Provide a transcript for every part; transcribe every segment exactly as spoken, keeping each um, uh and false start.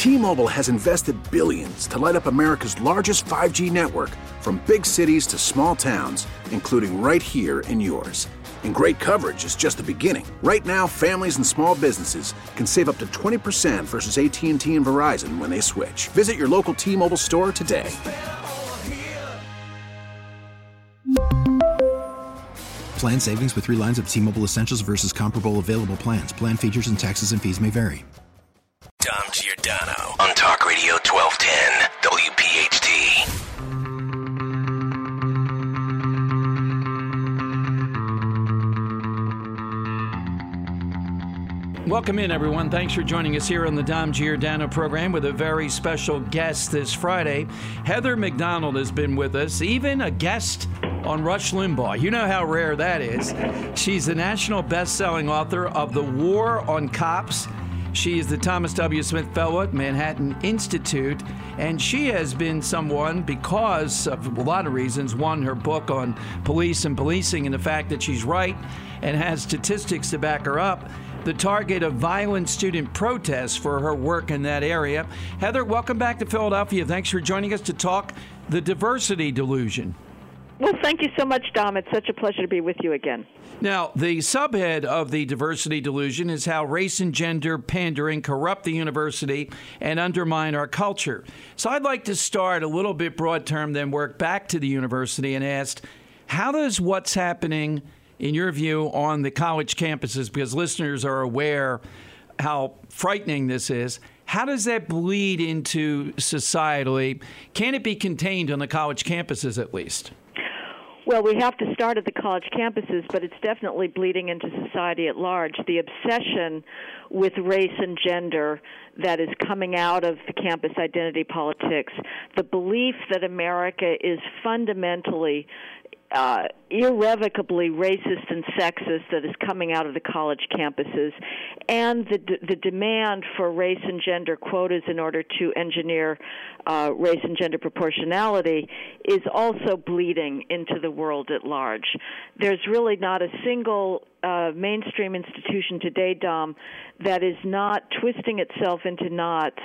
T-Mobile has invested billions to light up America's largest five G network, from big cities to small towns, including right here in yours. And great coverage is just the beginning. Right now, families and small businesses can save up to twenty percent versus A T and T and Verizon when they switch. Visit your local T-Mobile store today. Plan savings with three lines of T-Mobile Essentials versus comparable available plans. Plan features and taxes and fees may vary. Dom Giordano on Talk Radio twelve ten W P H T. Welcome in, everyone. Thanks for joining us here on the Dom Giordano program with a very special guest this Friday. Heather Mac Donald has been with us, even a guest on Rush Limbaugh. You know how rare that is. She's the national best-selling author of The War on Cops. She is the Thomas W. Smith Fellow at Manhattan Institute, and she has been someone, because of a lot of reasons, one, her book on police and policing and the fact that she's right and has statistics to back her up, the target of violent student protests for her work in that area. Heather, welcome back to Philadelphia. Thanks for joining us to talk the diversity delusion. Well, thank you so much, Dom. It's such a pleasure to be with you again. Now, the subhead of the diversity delusion is how race and gender pandering corrupt the university and undermine our culture. So I'd like to start a little bit broad term, then work back to the university and ask, how does what's happening, in your view, on the college campuses, because listeners are aware how frightening this is, how does that bleed into societally? Can it be contained on the college campuses at least? Well, we have to start at the college campuses, but it's definitely bleeding into society at large. The obsession with race and gender that is coming out of the campus identity politics, the belief that America is fundamentally Uh, irrevocably racist and sexist that is coming out of the college campuses, and the d- the demand for race and gender quotas in order to engineer uh, race and gender proportionality is also bleeding into the world at large. There's really not a single uh, mainstream institution today, Dom, that is not twisting itself into knots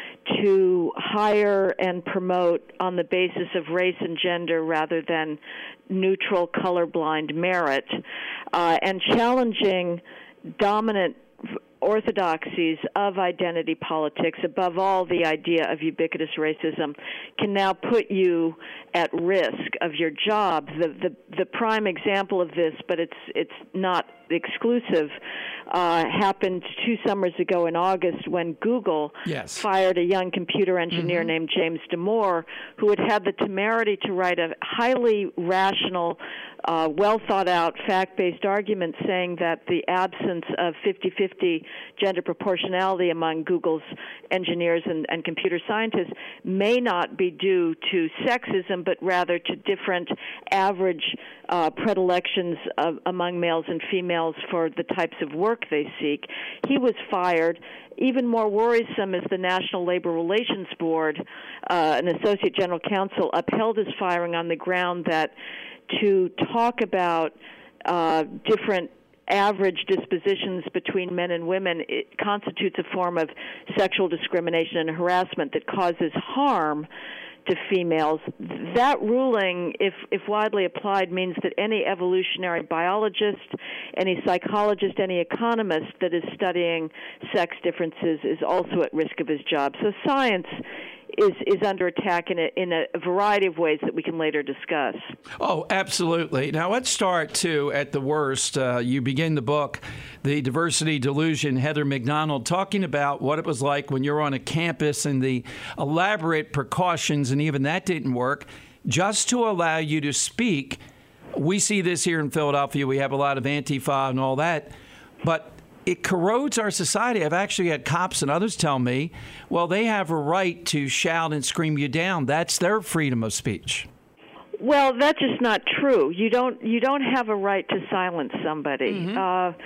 to hire and promote on the basis of race and gender rather than neutral, colorblind merit, uh, and challenging dominant orthodoxies of identity politics, above all the idea of ubiquitous racism, can now put you at risk of your job. The the, the prime example of this, but it's it's not exclusive, uh, happened two summers ago in August when Google yes. fired a young computer engineer mm-hmm. named James Damore, who had had the temerity to write a highly rational, uh, well-thought-out, fact-based argument saying that the absence of fifty-fifty gender proportionality among Google's engineers and, and computer scientists may not be due to sexism, but rather to different average uh, predilections of, among males and females for the types of work they seek. He was fired. Even more worrisome is the National Labor Relations Board, uh, an associate general counsel, upheld his firing on the ground that to talk about uh, different average dispositions between men and women, it constitutes a form of sexual discrimination and harassment that causes harm to females. That ruling, if, if widely applied, means that any evolutionary biologist, any psychologist, any economist that is studying sex differences is also at risk of his job. So science is is under attack in a, in a variety of ways that we can later discuss. Oh, absolutely. Now, let's start, too, at the worst. Uh, you begin the book, The Diversity Delusion, Heather Mac Donald, talking about what it was like when you're on a campus and the elaborate precautions, and even that didn't work, just to allow you to speak. We see this here in Philadelphia. We have a lot of Antifa and all that, but it corrodes our society. I've actually had cops and others tell me, well, they have a right to shout and scream you down. That's their freedom of speech. Well, that's just not true. You don't you don't have a right to silence somebody. Mm-hmm. Uh,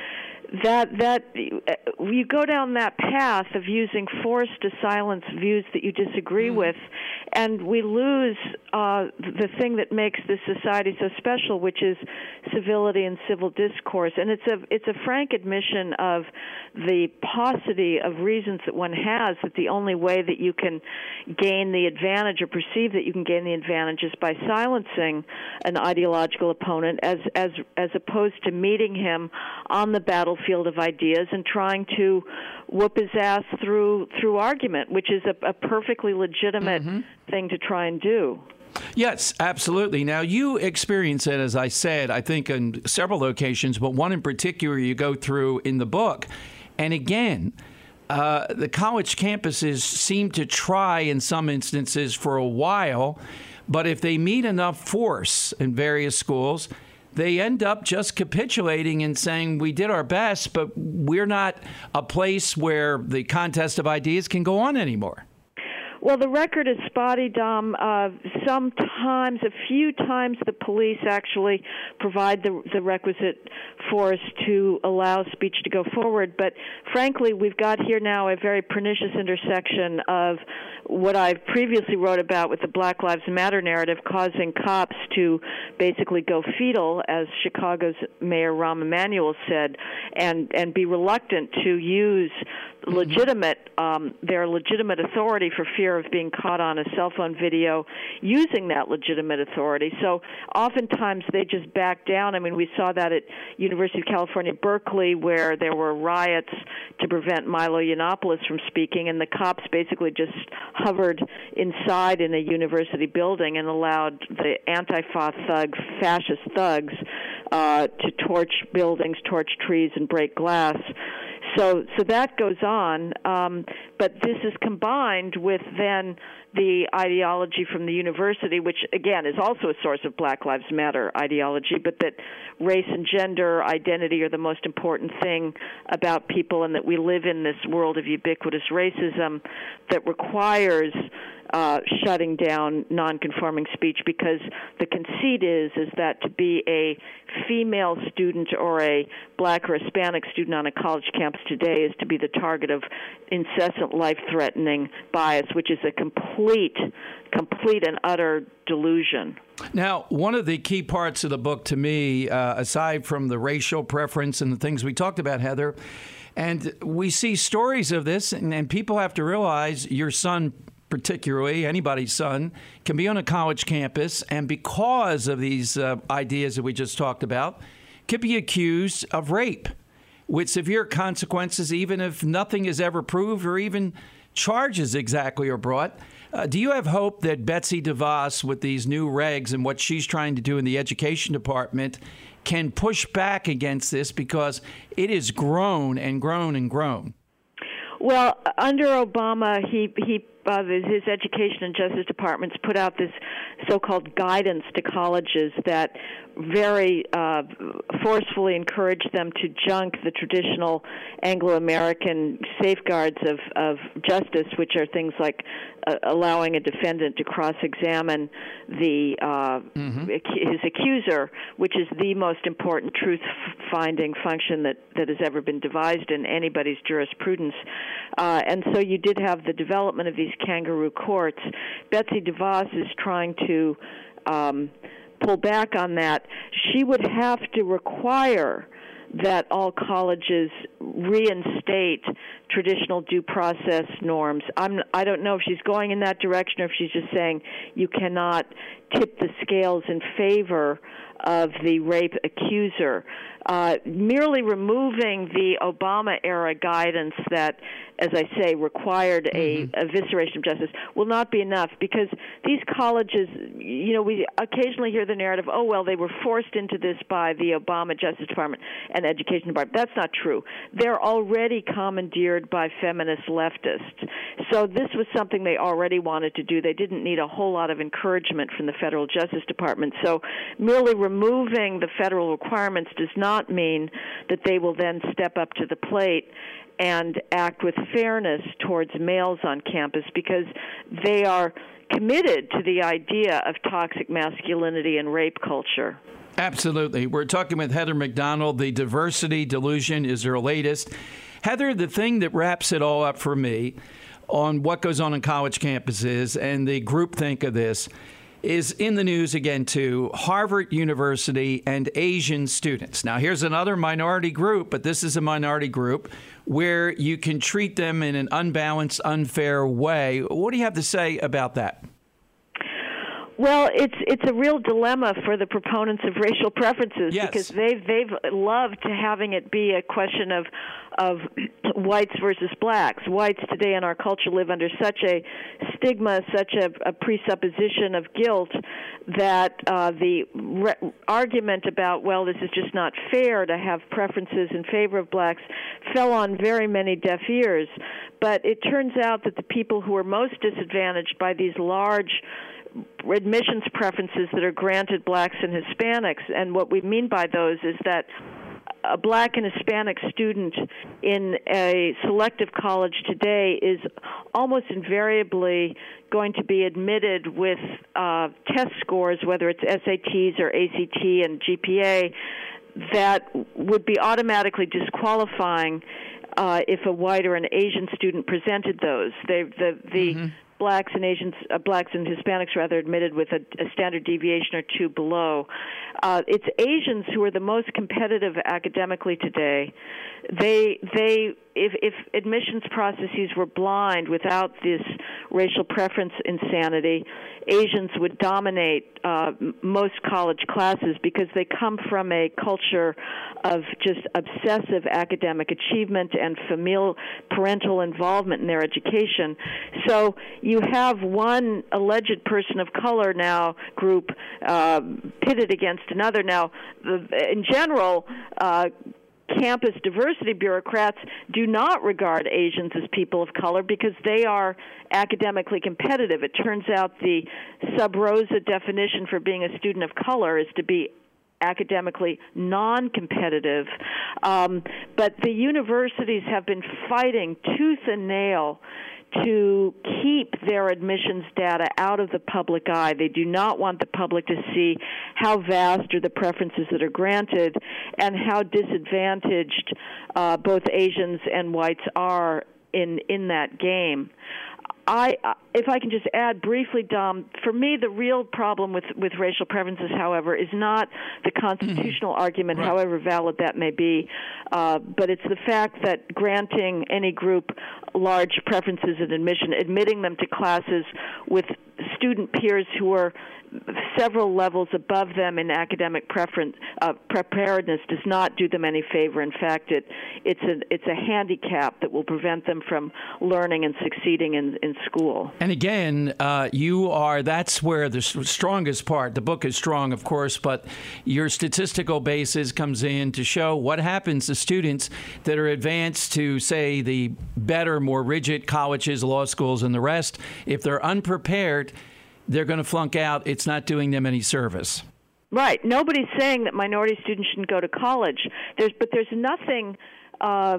that that you go down that path of using force to silence views that you disagree mm. with, and we lose uh, the thing that makes this society so special, which is civility and civil discourse. And it's a it's a frank admission of the paucity of reasons that one has, that the only way that you can gain the advantage or perceive that you can gain the advantage is by silencing an ideological opponent, as as as opposed to meeting him on the battlefield of ideas and trying to whoop his ass through through argument, which is a, a perfectly legitimate mm-hmm. thing to try and do. Yes, absolutely. Now, you experience it, as I said, I think on several locations, but one in particular you go through in the book. And again, uh, the college campuses seem to try in some instances for a while, but if they meet enough force in various schools, they end up just capitulating and saying, we did our best, but we're not a place where the contest of ideas can go on anymore. Well, the record is spotty, Dom. Uh, sometimes, a few times, the police actually provide the, the requisite force to allow speech to go forward. But frankly, we've got here now a very pernicious intersection of what I previously wrote about with the Black Lives Matter narrative, causing cops to basically go fetal, as Chicago's Mayor Rahm Emanuel said, and, and be reluctant to use legitimate um, their legitimate authority for fear of being caught on a cell phone video using that legitimate authority. So oftentimes they just back down. I mean, we saw that at University of California, Berkeley, where there were riots to prevent Milo Yiannopoulos from speaking, and the cops basically just hovered inside in a university building and allowed the Antifa thugs, fascist thugs, uh, to torch buildings, torch trees, and break glass. So, so that goes on, um, but this is combined with then the ideology from the university, which again is also a source of Black Lives Matter ideology, but that race and gender identity are the most important thing about people, and that we live in this world of ubiquitous racism that requires Uh, shutting down nonconforming speech, because the conceit is is that to be a female student or a black or Hispanic student on a college campus today is to be the target of incessant life-threatening bias, which is a complete, complete and utter delusion. Now, one of the key parts of the book to me, uh, aside from the racial preference and the things we talked about, Heather, and we see stories of this, and, and people have to realize your son, particularly anybody's son, can be on a college campus, and because of these uh, ideas that we just talked about, could be accused of rape with severe consequences, even if nothing is ever proved or even charges exactly are brought. Uh, do you have hope that Betsy DeVos, with these new regs and what she's trying to do in the education department, can push back against this, because it has grown and grown and grown? Well, under Obama, he he uh, his education and justice departments put out this so-called guidance to colleges that very uh, forcefully encouraged them to junk the traditional Anglo-American safeguards of, of justice, which are things like uh, allowing a defendant to cross-examine the uh, mm-hmm. his accuser, which is the most important truth-finding function that, that has ever been devised in anybody's jurisprudence. Uh, and so you did have the development of these kangaroo courts. Betsy DeVos is trying to um, pull back on that. She would have to require that all colleges reinstate traditional due process norms. I'm, I don't know if she's going in that direction, or if she's just saying you cannot tip the scales in favor of the rape accuser. Uh, merely removing the Obama-era guidance that, as I say, required a mm-hmm. evisceration of justice will not be enough, because these colleges, you know, we occasionally hear the narrative, oh, well, they were forced into this by the Obama Justice Department and Education Department. That's not true. They're already commandeered by feminist leftists. So this was something they already wanted to do. They didn't need a whole lot of encouragement from the Federal Justice Department. So merely removing the federal requirements does not mean that they will then step up to the plate and act with fairness towards males on campus, because they are committed to the idea of toxic masculinity and rape culture. Absolutely. We're talking with Heather Mac Donald. The Diversity Delusion is her latest. Heather, the thing that wraps it all up for me on what goes on in college campuses and the groupthink of this is in the news again, too, Harvard University and Asian students. Now, here's another minority group, but this is a minority group where you can treat them in an unbalanced, unfair way. What do you have to say about that? Well, it's it's a real dilemma for the proponents of racial preferences yes. because they've they've loved to having it be a question of of whites versus blacks. Whites today in our culture live under such a stigma, such a, a presupposition of guilt that uh, the re- argument about, well, this is just not fair to have preferences in favor of blacks fell on very many deaf ears. But it turns out that the people who are most disadvantaged by these large admissions preferences that are granted blacks and Hispanics, and what we mean by those is that a black and Hispanic student in a selective college today is almost invariably going to be admitted with uh, test scores, whether it's S A Ts or A C T and G P A, that would be automatically disqualifying uh, if a white or an Asian student presented those. They, the the mm-hmm. blacks and Asians, uh, blacks and Hispanics rather, admitted with a, a standard deviation or two below. Uh, it's Asians who are the most competitive academically today. They, they, if, if admissions processes were blind without this racial preference insanity, Asians would dominate uh, most college classes because they come from a culture of just obsessive academic achievement and familial parental involvement in their education. So you have one alleged person of color now group uh, pitted against another. Now, the, in general, uh, campus diversity bureaucrats do not regard Asians as people of color because they are academically competitive. It turns out the sub rosa definition for being a student of color is to be academically non-competitive. Um, but the universities have been fighting tooth and nail to keep their admissions data out of the public eye. They do not want the public to see how vast are the preferences that are granted and how disadvantaged uh, both Asians and whites are in, in that game. I, if I can just add briefly, Dom, for me the real problem with, with racial preferences, however, is not the constitutional mm-hmm. argument, right. however valid that may be, uh, but it's the fact that granting any group large preferences in admission, admitting them to classes with student peers who are several levels above them in academic preference, uh, preparedness does not do them any favor. In fact, it, it's, a, it's a handicap that will prevent them from learning and succeeding in, in school. And again, uh, you are, that's where the strongest part, the book is strong, of course, but your statistical basis comes in to show what happens to students that are advanced to, say, the better, more rigid colleges, law schools, and the rest. If they're unprepared, they're going to flunk out. It's not doing them any service. Right. Nobody's saying that minority students shouldn't go to college. There's, but there's nothing uh,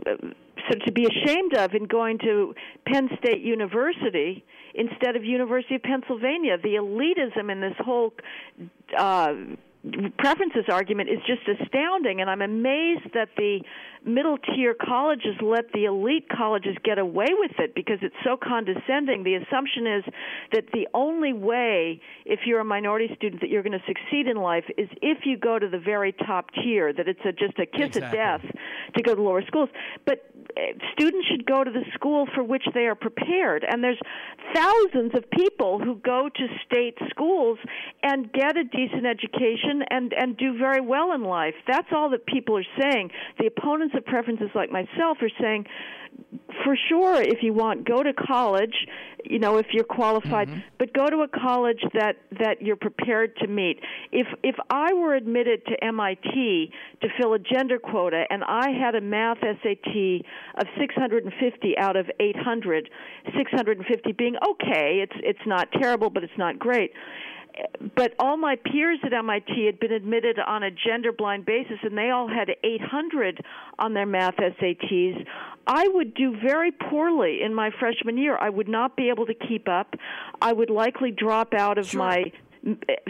so to be ashamed of in going to Penn State University instead of University of Pennsylvania. The elitism in this whole uh, preferences argument is just astounding, and I'm amazed that the middle-tier colleges let the elite colleges get away with it because it's so condescending. The assumption is that the only way, if you're a minority student, that you're going to succeed in life is if you go to the very top tier, that it's a, just a kiss exactly. of death to go to lower schools. But students should go to the school for which they are prepared, and there's thousands of people who go to state schools and get a decent education and, and do very well in life. That's all that people are saying. The opponents of preferences like myself are saying, for sure, if you want, go to college, you know, if you're qualified, mm-hmm. but go to a college that, that you're prepared to meet. If if I were admitted to M I T to fill a gender quota and I had a math S A T of six hundred fifty out of eight hundred, six hundred fifty being okay, it's it's not terrible, but it's not great. But all my peers at M I T had been admitted on a gender-blind basis, and they all had eight hundred on their math S A Ts. I would do very poorly in my freshman year. I would not be able to keep up. I would likely drop out of sure. my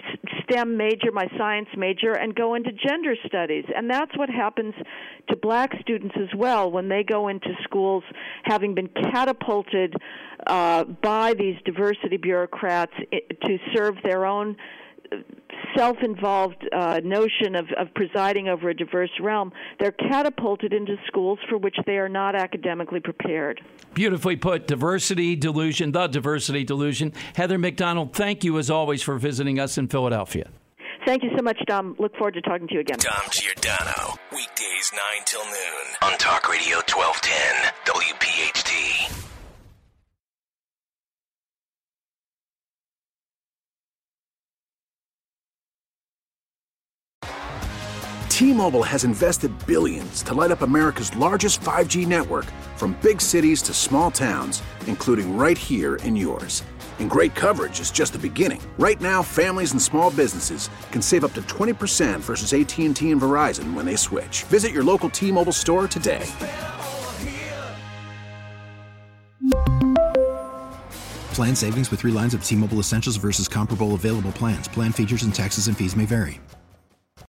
STEM major, my science major, and go into gender studies. And that's what happens to black students as well when they go into schools having been catapulted uh, by these diversity bureaucrats to serve their own self-involved uh, notion of, of presiding over a diverse realm. They're catapulted into schools for which they are not academically prepared. Beautifully put. Diversity delusion, the diversity delusion. Heather Mac Donald, thank you as always for visiting us in Philadelphia. Thank you so much, Dom. Look forward to talking to you again. Dom Giordano, weekdays nine till noon on Talk Radio twelve ten W P H T. T-Mobile has invested billions to light up America's largest five G network, from big cities to small towns, including right here in yours. And great coverage is just the beginning. Right now, families and small businesses can save up to twenty percent versus A T and T and Verizon when they switch. Visit your local T-Mobile store today. Plan savings with three lines of T-Mobile Essentials versus comparable available plans. Plan features and taxes and fees may vary.